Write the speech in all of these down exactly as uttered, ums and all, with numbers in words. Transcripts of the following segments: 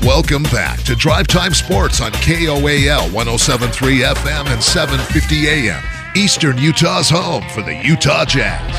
Welcome back to Drive Time Sports on K O A L one oh seven point three F M and seven fifty A M. Eastern Utah's home for the Utah Jazz.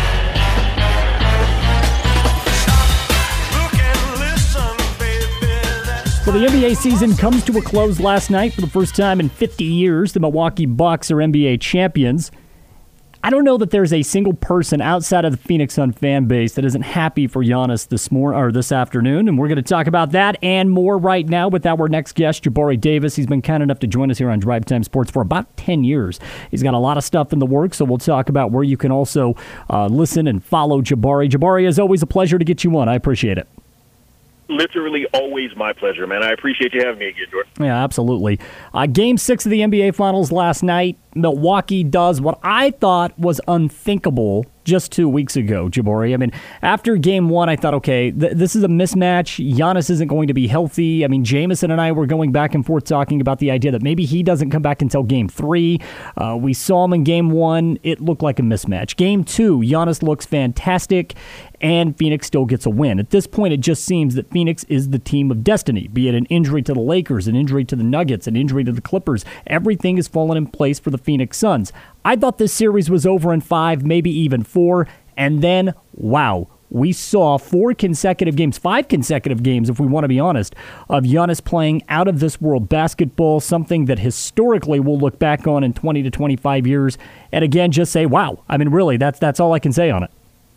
So the N B A season comes to a close last night for the first time in fifty years. The Milwaukee Bucks are N B A champions. I don't know that there's a single person outside of the Phoenix Sun fan base that isn't happy for Giannis this morning or this afternoon, and we're going to talk about that and more right now with our next guest, Jabari Davis. He's been kind enough to join us here on Drive Time Sports for about ten years. He's got a lot of stuff in the works, so we'll talk about where you can also uh, listen and follow Jabari. Jabari, as always, a pleasure to get you on. I appreciate it. Literally always my pleasure, man. I appreciate you having me again, Jordan. Yeah, absolutely. Uh, game six of the N B A Finals last night. Milwaukee does what I thought was unthinkable just two weeks ago, Jabari. I mean, after game one, I thought, okay, th- this is a mismatch. Giannis isn't going to be healthy. I mean, Jameson and I were going back and forth talking about the idea that maybe he doesn't come back until game three. Uh, we saw him in game one. It looked like a mismatch. Game two, Giannis looks fantastic, and Phoenix still gets a win. At this point, it just seems that Phoenix is the team of destiny, be it an injury to the Lakers, an injury to the Nuggets, an injury to the Clippers. Everything has fallen in place for the Phoenix Suns. I thought this series was over in five, maybe even four, and then, wow, we saw four consecutive games, five consecutive games, if we want to be honest, of Giannis playing out-of-this-world basketball, something that historically we'll look back on in twenty to twenty-five years, and again, just say, wow. I mean, really, that's that's all I can say on it.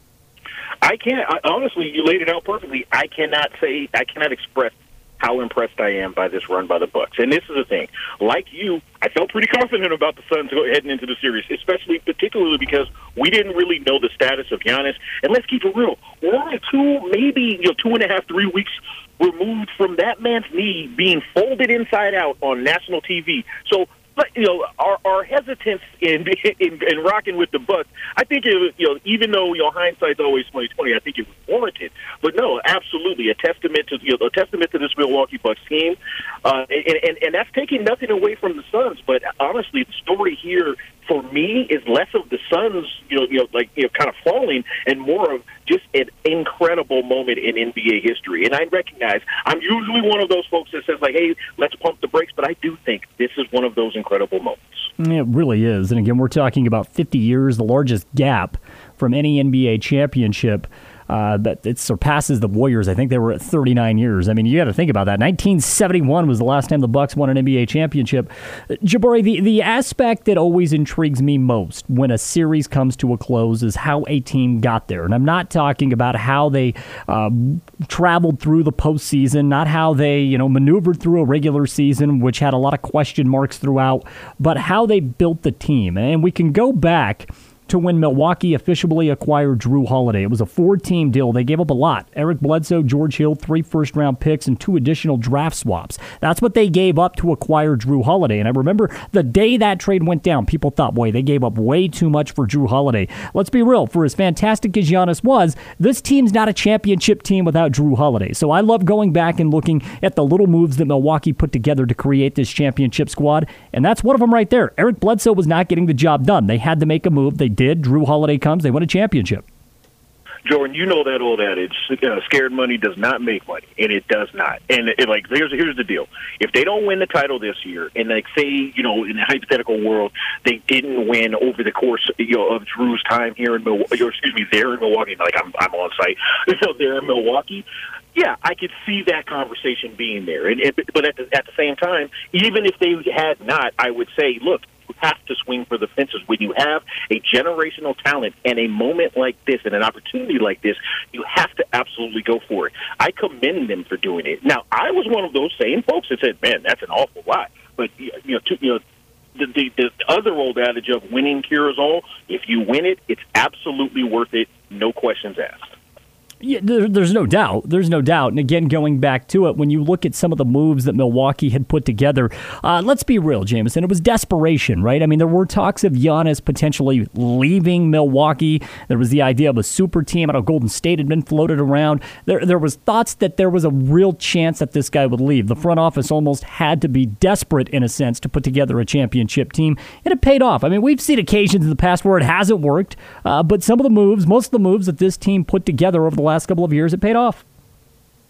I can't, I, honestly, you laid it out perfectly. I cannot say, I cannot express how impressed I am by this run by the Bucks. And this is the thing. Like you, I felt pretty confident about the Suns heading into the series, especially particularly because we didn't really know the status of Giannis. And let's keep it real. We're only two, maybe you know, two and a half, three weeks removed from that man's knee being folded inside out on national T V. So, you know, our, our hesitance in, in in rocking with the Bucks, I think it was, you know, even though, you know, hindsight's always twenty twenty, I think it was warranted. But no, absolutely, a testament to you know, a testament to this Milwaukee Bucks team, uh, and, and and that's taking nothing away from the Suns. But honestly, the story here for me is less of the Suns, you know, you know, like you know, kind of falling, and more of just an incredible moment in N B A history. And I recognize I'm usually one of those folks that says like, "Hey, let's pump the brakes," but I do think this is one of those incredible moments. It really is. And again, we're talking about fifty years, the largest gap from any N B A championship. Uh, that it surpasses the Warriors. I think they were at thirty-nine years. I mean, you got to think about that. nineteen seventy-one was the last time the Bucks won an N B A championship. Jabari, the, the aspect that always intrigues me most when a series comes to a close is how a team got there. And I'm not talking about how they uh, traveled through the postseason, not how they, you know, maneuvered through a regular season, which had a lot of question marks throughout, but how they built the team. And we can go back to when Milwaukee officially acquired Jrue Holiday. It was a four-team deal. They gave up a lot. Eric Bledsoe, George Hill, three first-round picks, and two additional draft swaps. That's what they gave up to acquire Jrue Holiday. And I remember the day that trade went down, people thought, boy, they gave up way too much for Jrue Holiday. Let's be real. For as fantastic as Giannis was, this team's not a championship team without Jrue Holiday. So I love going back and looking at the little moves that Milwaukee put together to create this championship squad, and that's one of them right there. Eric Bledsoe was not getting the job done. They had to make a move. They did. Jrue Holiday comes. They win a championship. Jordan, you know that old adage, uh, scared money does not make money, and it does not. And it, like, here's here's the deal: if they don't win the title this year, and like say, you know, in a hypothetical world, they didn't win over the course, you know, of Drew's time here in Milwaukee, or excuse me, there in Milwaukee. Like I'm I'm on site, so there in Milwaukee. Yeah, I could see that conversation being there. And it, but at the, at the same time, even if they had not, I would say, look, you have to swing for the fences. When you have a generational talent and a moment like this and an opportunity like this, you have to absolutely go for it. I commend them for doing it. Now, I was one of those same folks that said, man, that's an awful lot. But, you know, to, you know the, the, the other old adage of winning cures all, if you win it, it's absolutely worth it, no questions asked. Yeah, there, there's no doubt. There's no doubt. And again, going back to it, when you look at some of the moves that Milwaukee had put together, uh, let's be real, Jameson, it was desperation, right? I mean, there were talks of Giannis potentially leaving Milwaukee. There was the idea of a super team out of Golden State had been floated around. There, there was thoughts that there was a real chance that this guy would leave. The front office almost had to be desperate, in a sense, to put together a championship team, and it paid off. I mean, we've seen occasions in the past where it hasn't worked, uh, but some of the moves, most of the moves that this team put together over the last couple of years, it paid off.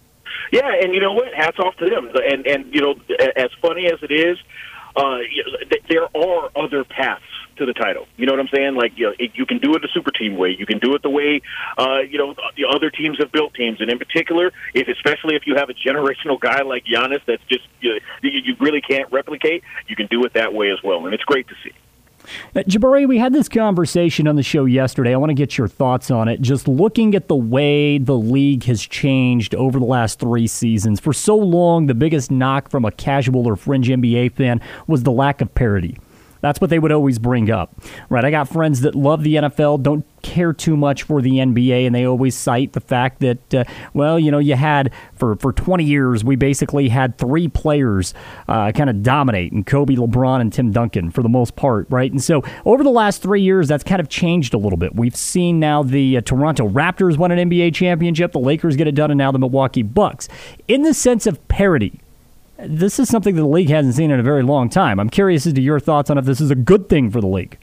Yeah, and you know what? Hats off to them. And, and you know, as funny as it is, uh, there are other paths to the title. You know what I'm saying? Like, you know, it, you can do it the super team way. You can do it the way, uh, you know, the other teams have built teams. And in particular, if especially if you have a generational guy like Giannis that's just, you, know, you, you really can't replicate, you can do it that way as well. And it's great to see. Uh, Jabari, we had this conversation on the show yesterday. I want to get your thoughts on it. Just looking at the way the league has changed over the last three seasons. For so long, the biggest knock from a casual or fringe N B A fan was the lack of parity. That's what they would always bring up, right? I got friends that love the N F L, don't care too much for the N B A, and they always cite the fact that, uh, well, you know, you had, for, for twenty years, we basically had three players uh, kind of dominate, and Kobe, LeBron, and Tim Duncan for the most part, right? And so over the last three years, that's kind of changed a little bit. We've seen now the uh, Toronto Raptors win an N B A championship, the Lakers get it done, and now the Milwaukee Bucks. In the sense of parity, this is something that the league hasn't seen in a very long time. I'm curious as to your thoughts on if this is a good thing for the league.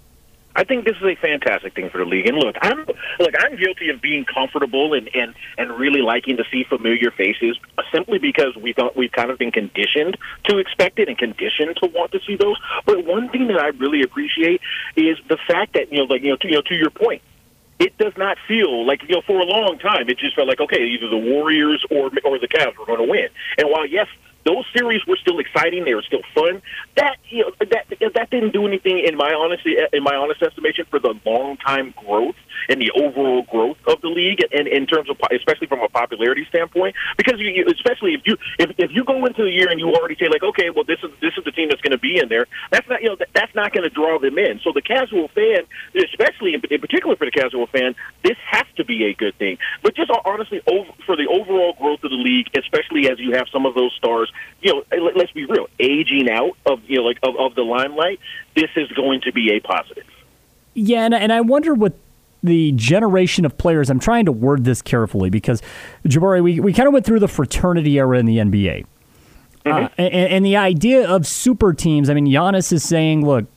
I think this is a fantastic thing for the league. And look, I'm look, I'm guilty of being comfortable and, and, and really liking to see familiar faces simply because we thought we've kind of been conditioned to expect it and conditioned to want to see those. But one thing that I really appreciate is the fact that, you know, like, you know, to, you know, to your point, it does not feel like, you know, for a long time, it just felt like, okay, either the Warriors or or the Cavs were going to win. And while, yes, those series were still exciting, they were still fun, that, you know, that that didn't do anything, in my honest, in my honest estimation, for the long-time growth and the overall growth of the league, and in terms of, especially from a popularity standpoint, because you, especially if you if, if you go into the year and you already say, like, okay, well, this is this is the team that's going to be in there, that's not, you know, that, that's not going to draw them in. So the casual fan, especially in, in particular for the casual fan, this has to be a good thing. But just honestly, over, for the overall growth of the league, especially as you have some of those stars, you know, let's be real, aging out of, you know, like of, of the limelight, this is going to be a positive. Yeah, and, and I wonder what the generation of players, I'm trying to word this carefully because, Jabari, we, we kind of went through the fraternity era in the N B A. Mm-hmm. Uh, and, and the idea of super teams, I mean, Giannis is saying, look,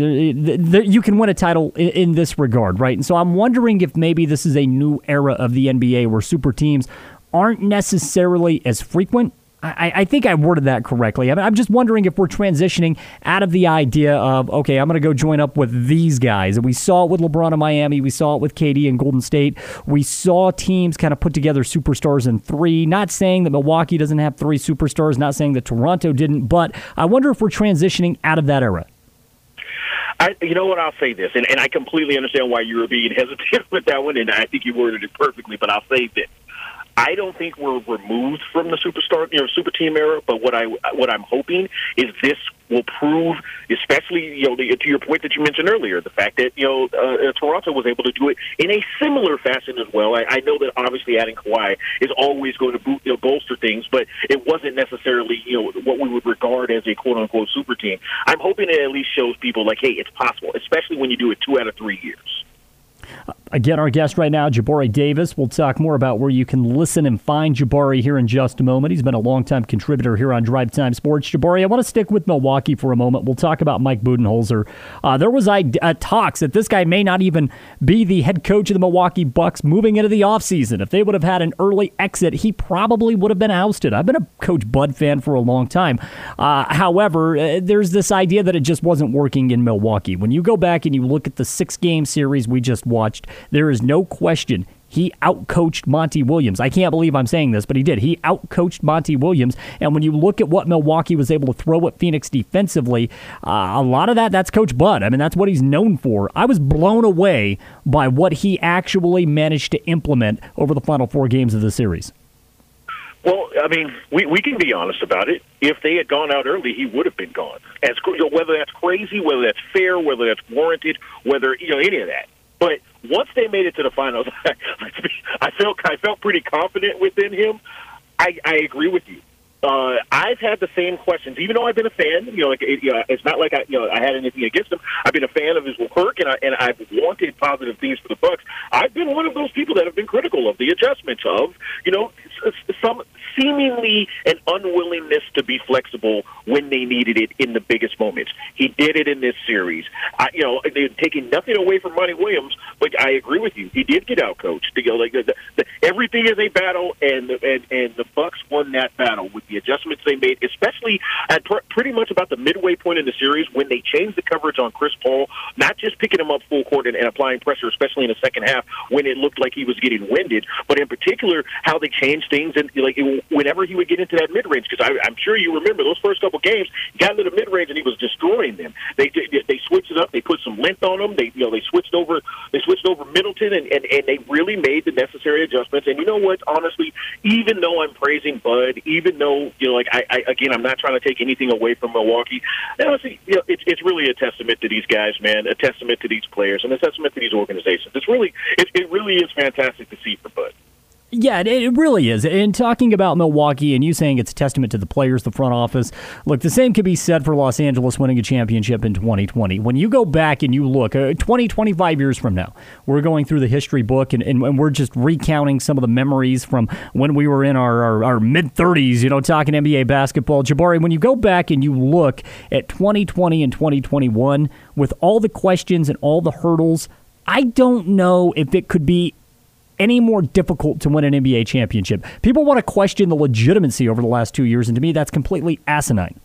you can win a title in this regard, right? And so I'm wondering if maybe this is a new era of the N B A where super teams aren't necessarily as frequent. I, I think I worded that correctly. I mean, I'm just wondering if we're transitioning out of the idea of, okay, I'm going to go join up with these guys. And we saw it with LeBron in Miami. We saw it with K D in Golden State. We saw teams kind of put together superstars in three. Not saying that Milwaukee doesn't have three superstars, not saying that Toronto didn't, but I wonder if we're transitioning out of that era. I, you know what, I'll say this, and, and I completely understand why you were being hesitant with that one, and I think you worded it perfectly, but I'll say this. I don't think we're removed from the superstar, you know, super team era. But what I what I'm hoping is this will prove, especially, you know, the, to your point that you mentioned earlier, the fact that, you know, uh, Toronto was able to do it in a similar fashion as well. I, I know that obviously adding Kawhi is always going to boot, you know, bolster things, but it wasn't necessarily, you know, what we would regard as a quote unquote super team. I'm hoping it at least shows people like, hey, it's possible, especially when you do it two out of three years. Again, our guest right now, Jabari Davis. We'll talk more about where you can listen and find Jabari here in just a moment. He's been a longtime contributor here on Drive Time Sports. Jabari, I want to stick with Milwaukee for a moment. We'll talk about Mike Budenholzer. Uh, there was uh, talks that this guy may not even be the head coach of the Milwaukee Bucks moving into the offseason. If they would have had an early exit, he probably would have been ousted. I've been a Coach Bud fan for a long time. Uh, however, uh, there's this idea that it just wasn't working in Milwaukee. When you go back and you look at the six-game series we just watched, there is no question he outcoached Monty Williams. I can't believe I'm saying this, but he did. He outcoached Monty Williams. And when you look at what Milwaukee was able to throw at Phoenix defensively, uh, a lot of that, that's Coach Bud. I mean, that's what he's known for. I was blown away by what he actually managed to implement over the final four games of the series. Well, I mean, we, we can be honest about it. If they had gone out early, he would have been gone. As you know, whether that's crazy, whether that's fair, whether that's warranted, whether, you know, any of that. But once they made it to the finals, I felt I felt pretty confident within him. I, I agree with you. Uh, I've had the same questions, even though I've been a fan. You know, like, it, you know, it's not like I, you know, I had anything against him. I've been a fan of his work, and I and I've wanted positive things for the Bucks. I've been one of those people that have been critical of the adjustments of, you know, some seemingly an unwillingness to be flexible when they needed it in the biggest moments. He did it in this series. I, you know, they're taking nothing away from Monty Williams, but I agree with you. He did get out coached. You know, like the, the, everything is a battle, and the, and and the Bucks won that battle with the adjustments they made, especially at pr- pretty much about the midway point in the series when they changed the coverage on Chris Paul, not just picking him up full court and, and applying pressure, especially in the second half when it looked like he was getting winded, but in particular how they changed things and like it, whenever he would get into that mid range, because I'm sure you remember those first couple games, he got into the mid range and he was destroying them. They they switched it up, they put some length on him, they you know they switched over they switched over Middleton and, and, and they really made the necessary adjustments. And you know what, honestly, even though I'm praising Bud, even though you know like I, I again I'm not trying to take anything away from Milwaukee, honestly, you know, it's it's really a testament to these guys, man, a testament to these players, and a testament to these organizations. It's really it, it really is fantastic to see for Bud. Yeah, it really is. And talking about Milwaukee and you saying it's a testament to the players, the front office, look, the same could be said for Los Angeles winning a championship in twenty twenty. When you go back and you look, uh, twenty, twenty-five years from now, we're going through the history book and, and, and we're just recounting some of the memories from when we were in our, our, our mid-thirties, you know, talking N B A basketball. Jabari, when you go back and you look at twenty twenty and twenty twenty-one, with all the questions and all the hurdles, I don't know if it could be any more difficult to win an N B A championship. People want to question the legitimacy over the last two years, and to me, that's completely asinine.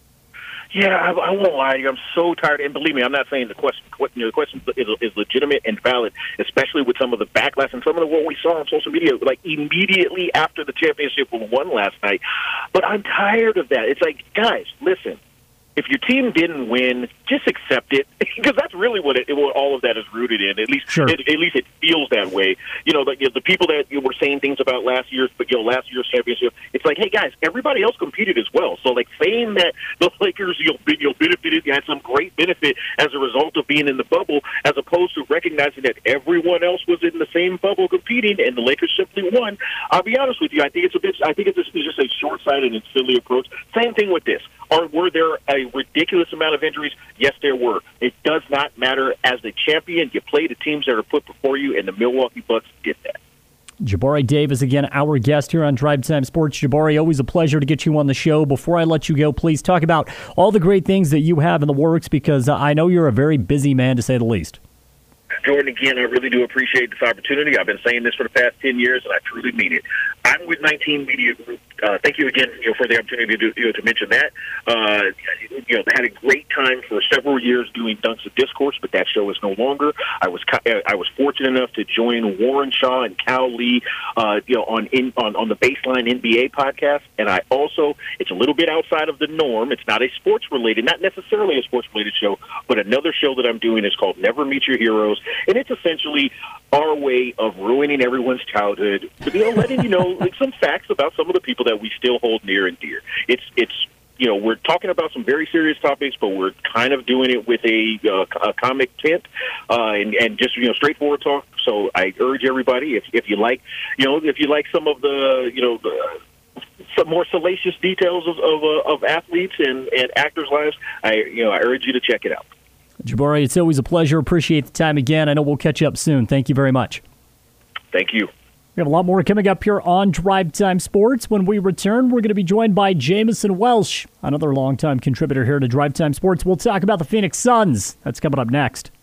Yeah, I, I won't lie to you. I'm so tired, and believe me, I'm not saying the question, you know, the question is, is legitimate and valid, especially with some of the backlash and some of the what we saw on social media, like immediately after the championship was won last night. But I'm tired of that. It's like, guys, listen. If your team didn't win, just accept it, because that's really what, it, what all of that is rooted in. At least, sure. it, at least it feels that way. You know, the, you know, the people that you were saying things about last year's, but you know, last year's championship. It's like, hey guys, everybody else competed as well. So, like saying that the Lakers, you know, you know, benefited, you had some great benefit as a result of being in the bubble, as opposed to recognizing that everyone else was in the same bubble competing, and the Lakers simply won. I'll be honest with you, I think it's a bit. I think it's, a, it's just a short-sighted and silly approach. Same thing with this. Or were there a ridiculous amount of injuries? Yes, there were. It does not matter. As the champion, you play the teams that are put before you, and the Milwaukee Bucks did that. Jabari Davis, again, our guest here on Drive Time Sports. Jabari, always a pleasure to get you on the show. Before I let you go, please talk about all the great things that you have in the works, because I know you're a very busy man, to say the least. Jordan, again, I really do appreciate this opportunity. I've been saying this for the past ten years, and I truly mean it. I'm with nineteen Media Group. Uh, thank you again you know, for the opportunity to, you know, to mention that. Uh, you know, I had a great time for several years doing Dunks of Discourse, but that show is no longer. I was I was fortunate enough to join Warren Shaw and Cal Lee, uh, you know, on, in, on on the Baseline N B A podcast, and I also, it's a little bit outside of the norm. It's not a sports related, not necessarily a sports related show, but another show that I'm doing is called Never Meet Your Heroes, and it's essentially our way of ruining everyone's childhood, but, you know, letting you know like some facts about some of the people that we still hold near and dear. It's it's you know, we're talking about some very serious topics, but we're kind of doing it with a, uh, a comic tint uh, and and just you know straightforward talk. So I urge everybody, if if you like, you know, if you like some of the you know the, some more salacious details of of, uh, of athletes and, and actors' lives, I you know I urge you to check it out. Jabari, it's always a pleasure. Appreciate the time again. I know we'll catch you up soon. Thank you very much. Thank you. We have a lot more coming up here on Drive Time Sports. When we return, we're going to be joined by Jamison Welsh, another longtime contributor here to Drive Time Sports. We'll talk about the Phoenix Suns. That's coming up next.